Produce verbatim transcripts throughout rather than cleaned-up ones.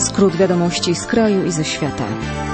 Skrót wiadomości z kraju i ze świata.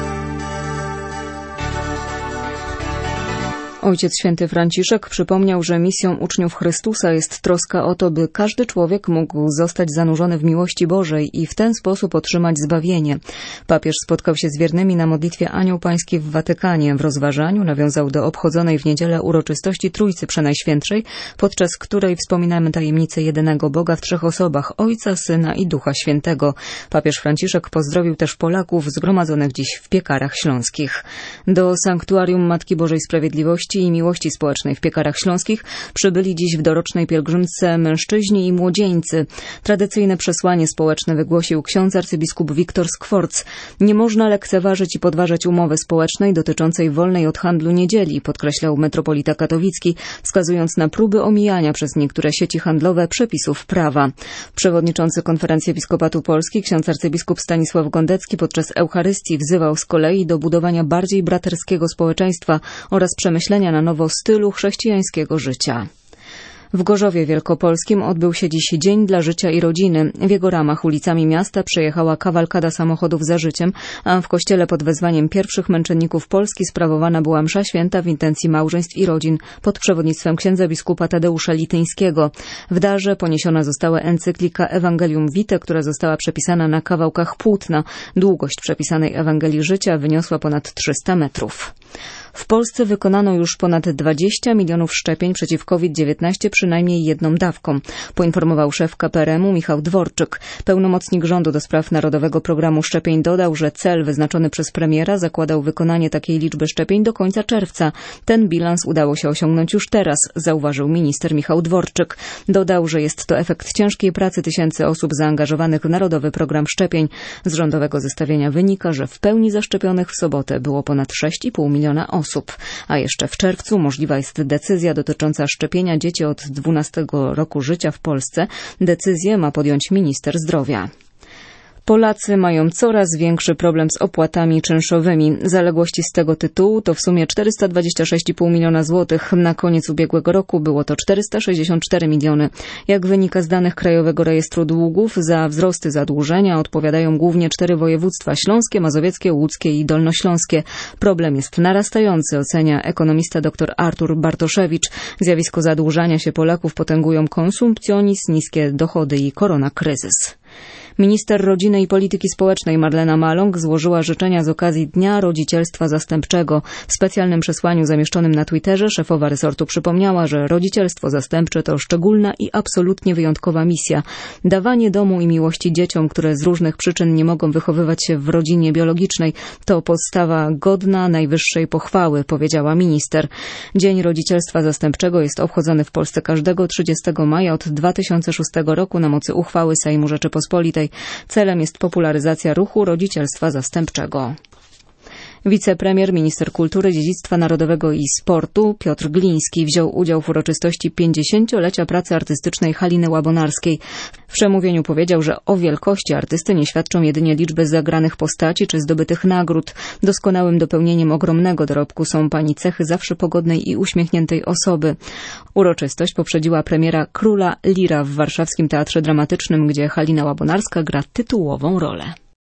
Ojciec Święty Franciszek przypomniał, że misją uczniów Chrystusa jest troska o to, by każdy człowiek mógł zostać zanurzony w miłości Bożej i w ten sposób otrzymać zbawienie. Papież spotkał się z wiernymi na modlitwie Anioł Pański w Watykanie. W rozważaniu nawiązał do obchodzonej w niedzielę uroczystości Trójcy Przenajświętszej, podczas której wspominamy tajemnicę jedynego Boga w trzech osobach, Ojca, Syna i Ducha Świętego. Papież Franciszek pozdrowił też Polaków zgromadzonych dziś w Piekarach Śląskich. Do Sanktuarium Matki Bożej Sprawiedliwości i Miłości Społecznej w Piekarach Śląskich przybyli dziś w dorocznej pielgrzymce mężczyźni i młodzieńcy. Tradycyjne przesłanie społeczne wygłosił ksiądz arcybiskup Wiktor Skworc. Nie można lekceważyć i podważać umowy społecznej dotyczącej wolnej od handlu niedzieli, podkreślał metropolita katowicki, wskazując na próby omijania przez niektóre sieci handlowe przepisów prawa. Przewodniczący Konferencji Episkopatu Polski ksiądz arcybiskup Stanisław Gondecki podczas Eucharystii wzywał z kolei do budowania bardziej braterskiego społeczeństwa oraz przemyślenia na nowo stylu chrześcijańskiego życia. W Gorzowie Wielkopolskim odbył się dziś Dzień dla Życia i Rodziny. W jego ramach ulicami miasta przejechała kawalkada samochodów za życiem, a w kościele pod wezwaniem pierwszych męczenników Polski sprawowana była msza święta w intencji małżeństw i rodzin pod przewodnictwem księdza biskupa Tadeusza Lityńskiego. W darze poniesiona została encyklika Evangelium Vitae, która została przepisana na kawałkach płótna. Długość przepisanej Ewangelii Życia wyniosła ponad trzysta metrów. W Polsce wykonano już ponad dwadzieścia milionów szczepień przeciw COVID dziewiętnaście przynajmniej jedną dawką, poinformował szef K P R M u Michał Dworczyk. Pełnomocnik rządu do spraw Narodowego Programu Szczepień dodał, że cel wyznaczony przez premiera zakładał wykonanie takiej liczby szczepień do końca czerwca. Ten bilans udało się osiągnąć już teraz, zauważył minister Michał Dworczyk. Dodał, że jest to efekt ciężkiej pracy tysięcy osób zaangażowanych w Narodowy Program Szczepień. Z rządowego zestawienia wynika, że w pełni zaszczepionych w sobotę było ponad sześć i pół miliona osób. A jeszcze w czerwcu możliwa jest decyzja dotycząca szczepienia dzieci od dwunastego roku życia w Polsce. Decyzję ma podjąć minister zdrowia. Polacy mają coraz większy problem z opłatami czynszowymi. Zaległości z tego tytułu to w sumie czterysta dwadzieścia sześć i pół miliona złotych. Na koniec ubiegłego roku było to czterysta sześćdziesiąt cztery miliony. Jak wynika z danych Krajowego Rejestru Długów, za wzrosty zadłużenia odpowiadają głównie cztery województwa: śląskie, mazowieckie, łódzkie i dolnośląskie. Problem jest narastający, ocenia ekonomista dr Artur Bartoszewicz. Zjawisko zadłużania się Polaków potęgują konsumpcjonizm, niskie dochody i koronakryzys. Minister Rodziny i Polityki Społecznej Marlena Maląg złożyła życzenia z okazji Dnia Rodzicielstwa Zastępczego. W specjalnym przesłaniu zamieszczonym na Twitterze szefowa resortu przypomniała, że rodzicielstwo zastępcze to szczególna i absolutnie wyjątkowa misja. Dawanie domu i miłości dzieciom, które z różnych przyczyn nie mogą wychowywać się w rodzinie biologicznej, to podstawa godna najwyższej pochwały, powiedziała minister. Dzień Rodzicielstwa Zastępczego jest obchodzony w Polsce każdego trzydziestego maja od dwa tysiące szóstego roku na mocy uchwały Sejmu Rzeczypospolitej. Celem jest popularyzacja ruchu rodzicielstwa zastępczego. Wicepremier, minister kultury, dziedzictwa narodowego i sportu Piotr Gliński wziął udział w uroczystości pięćdziesięciolecia pracy artystycznej Haliny Łabonarskiej. W przemówieniu powiedział, że o wielkości artysty nie świadczą jedynie liczby zagranych postaci czy zdobytych nagród. Doskonałym dopełnieniem ogromnego dorobku są pani cechy zawsze pogodnej i uśmiechniętej osoby. Uroczystość poprzedziła premiera Króla Lira w warszawskim Teatrze Dramatycznym, gdzie Halina Łabonarska gra tytułową rolę.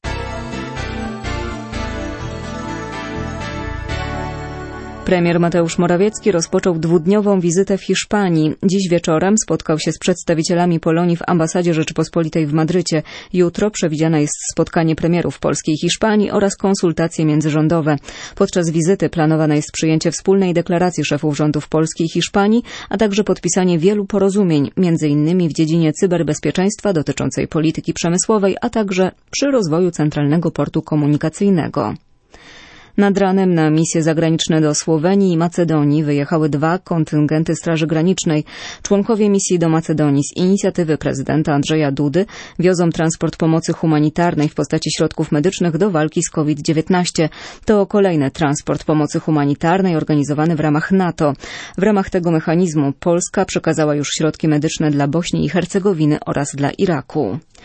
Premier Mateusz Morawiecki rozpoczął dwudniową wizytę w Hiszpanii. Dziś wieczorem spotkał się z przedstawicielami Polonii w ambasadzie Rzeczypospolitej w Madrycie. Jutro przewidziane jest spotkanie premierów Polski i Hiszpanii oraz konsultacje międzyrządowe. Podczas wizyty planowane jest przyjęcie wspólnej deklaracji szefów rządów Polski i Hiszpanii, a także podpisanie wielu porozumień, między innymi w dziedzinie cyberbezpieczeństwa dotyczącej polityki przemysłowej, a także przy rozwoju Centralnego Portu Komunikacyjnego. Nad ranem na misje zagraniczne do Słowenii i Macedonii wyjechały dwa kontyngenty Straży Granicznej. Członkowie misji do Macedonii z inicjatywy prezydenta Andrzeja Dudy wiozą transport pomocy humanitarnej w postaci środków medycznych do walki z COVID dziewiętnaście. To kolejny transport pomocy humanitarnej organizowany w ramach NATO. W ramach tego mechanizmu Polska przekazała już środki medyczne dla Bośni i Hercegowiny oraz dla Iraku.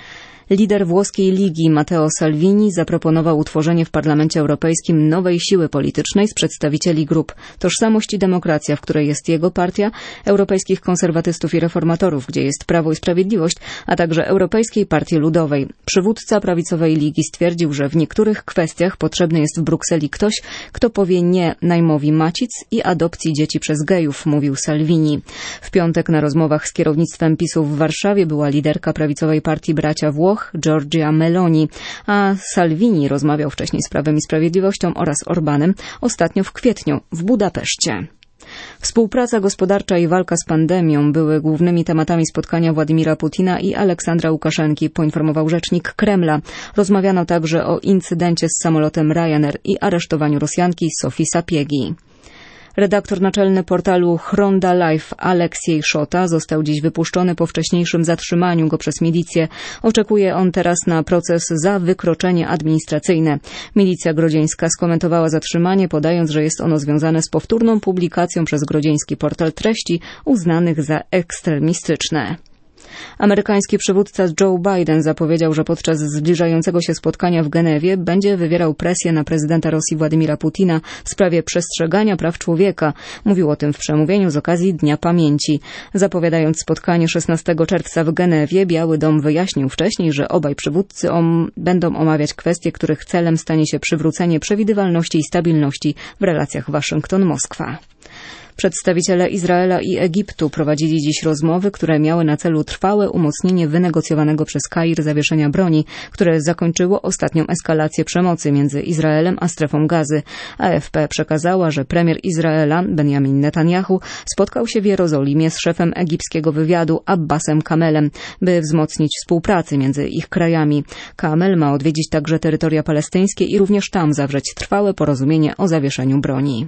Lider włoskiej Ligi Matteo Salvini zaproponował utworzenie w Parlamencie Europejskim nowej siły politycznej z przedstawicieli grup Tożsamość i Demokracja, w której jest jego partia, Europejskich Konserwatystów i Reformatorów, gdzie jest Prawo i Sprawiedliwość, a także Europejskiej Partii Ludowej. Przywódca prawicowej Ligi stwierdził, że w niektórych kwestiach potrzebny jest w Brukseli ktoś, kto powie nie najmowi macic i adopcji dzieci przez gejów, mówił Salvini. W piątek na rozmowach z kierownictwem PiSu w Warszawie była liderka prawicowej partii Bracia Włoch, Giorgia Meloni, a Salvini rozmawiał wcześniej z Prawem i Sprawiedliwością oraz Orbanem, ostatnio w kwietniu w Budapeszcie. Współpraca gospodarcza i walka z pandemią były głównymi tematami spotkania Władimira Putina i Aleksandra Łukaszenki, poinformował rzecznik Kremla. Rozmawiano także o incydencie z samolotem Ryanair i aresztowaniu Rosjanki Sofii Sapiegi. Redaktor naczelny portalu Chronda Live Aleksiej Szota został dziś wypuszczony po wcześniejszym zatrzymaniu go przez milicję. Oczekuje on teraz na proces za wykroczenie administracyjne. Milicja grodzieńska skomentowała zatrzymanie, podając, że jest ono związane z powtórną publikacją przez grodzieński portal treści uznanych za ekstremistyczne. Amerykański przywódca Joe Biden zapowiedział, że podczas zbliżającego się spotkania w Genewie będzie wywierał presję na prezydenta Rosji Władimira Putina w sprawie przestrzegania praw człowieka. Mówił o tym w przemówieniu z okazji Dnia Pamięci. Zapowiadając spotkanie szesnastego czerwca w Genewie, Biały Dom wyjaśnił wcześniej, że obaj przywódcy om- będą omawiać kwestie, których celem stanie się przywrócenie przewidywalności i stabilności w relacjach Waszyngton-Moskwa. Przedstawiciele Izraela i Egiptu prowadzili dziś rozmowy, które miały na celu trwałe umocnienie wynegocjowanego przez Kair zawieszenia broni, które zakończyło ostatnią eskalację przemocy między Izraelem a strefą Gazy. A F P przekazała, że premier Izraela, Benjamin Netanyahu, spotkał się w Jerozolimie z szefem egipskiego wywiadu Abbasem Kamelem, by wzmocnić współpracę między ich krajami. Kamel ma odwiedzić także terytoria palestyńskie i również tam zawrzeć trwałe porozumienie o zawieszeniu broni.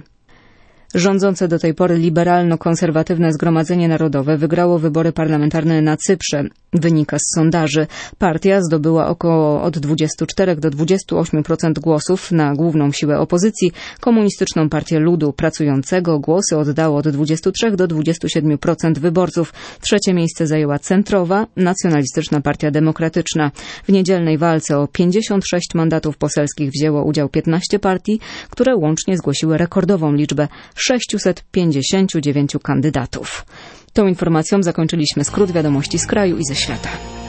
Rządzące do tej pory liberalno-konserwatywne Zgromadzenie Narodowe wygrało wybory parlamentarne na Cyprze. Wynika z sondaży. Partia zdobyła około od dwudziestu czterech do dwudziestu ośmiu procent głosów na główną siłę opozycji, Komunistyczną Partię Ludu Pracującego. Głosy oddało od dwudziestu trzech do dwudziestu siedmiu procent wyborców. Trzecie miejsce zajęła centrowa, Nacjonalistyczna Partia Demokratyczna. W niedzielnej walce o pięćdziesiąt sześć mandatów poselskich wzięło udział piętnaście partii, które łącznie zgłosiły rekordową liczbę sześciuset pięćdziesięciu dziewięciu kandydatów. Tą informacją zakończyliśmy skrót wiadomości z kraju i ze świata.